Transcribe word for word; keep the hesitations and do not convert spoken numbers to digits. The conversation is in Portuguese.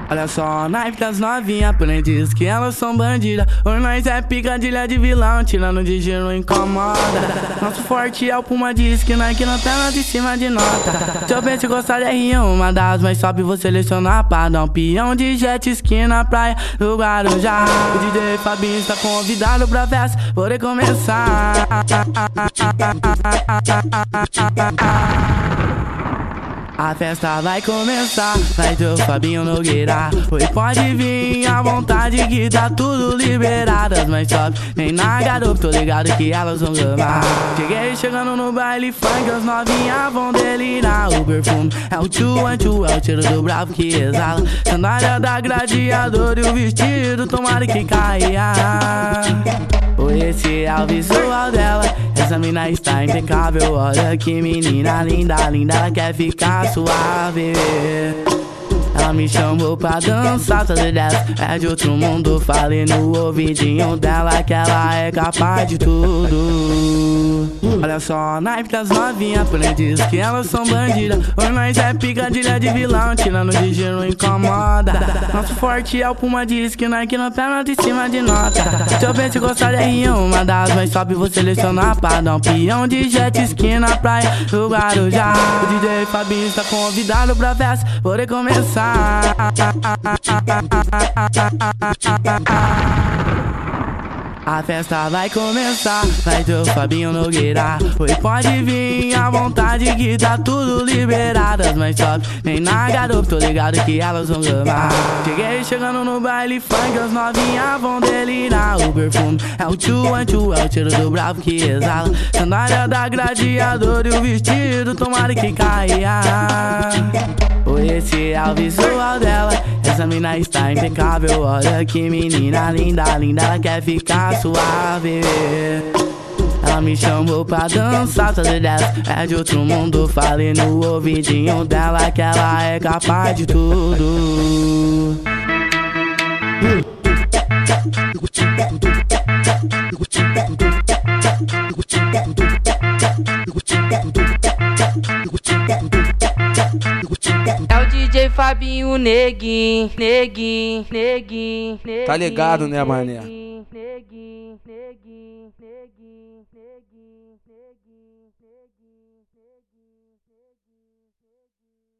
Olha só, naipe das novinha, porém diz que elas são bandidas. Hoje nós é picadilha de vilão, tirando de giro incomoda. Nosso forte é o Puma, diz que nós que não tá nada em cima de nota. Se eu penso gostar de R um, uma das mais top, vou selecionar pra dar um peão de jet ski na praia do Guarujá. O D J Fabinho está convidado pra festa, poder começar. A festa vai começar, vai ter o Fabinho Nogueira. Oi, pode vir à vontade que tá tudo liberado. As mais top, nem na garoto, tô ligado que elas vão gamar. Cheguei chegando no baile funk, as novinhas vão delirar. O perfume é o tchu, é tchu, é o cheiro do bravo que exala. Sandália da gladiador e o vestido, tomara que caia. Esse é o visual dela, essa mina está impecável. Olha que menina linda, linda, ela quer ficar suave. Ela me chamou pra dançar, fazer dessa é de outro mundo. Falei no ouvidinho dela que ela é capaz de tudo. Olha só, naipe das novinha, porém diz que elas são bandidas. Hoje nós é picadilha de vilão, tirando de giro incomoda. Nosso forte é o Puma, diz que nós que não tá nada em cima de nota. Se eu penso gostar de R um, uma das mais top, vou selecionar pra dar um peão de jet ski na praia do Guarujá. O D J Fabinho está convidado pra festa, poder começar. A festa vai começar, vai ter o Fabinho Nogueira. Oi, pode vir à vontade que tá tudo liberado. As mais top, nem na garoto, tô ligado que elas vão gamar. Cheguei chegando no baile funk, as novinhas vão delirar. O perfume é o tchu, é tchu, é o cheiro do bravo que exala. Sandália da gladiador e o vestido, tomara que caia. Esse é o visual dela, essa mina está impecável. Olha que menina linda, linda, ela quer ficar suave. Ela me chamou pra dançar, fazer dessa é de outro mundo. Falei no ouvidinho dela que ela é capaz de tudo. É o D J Fabinho Neguinho, Neguinho, Neguinho, Neguinho. Tá ligado, né, mané? Neguinho, Neguinho, Neguinho, Neguinho, Neguinho, Neguinho, Neguinho, Neguinho, Neguinho.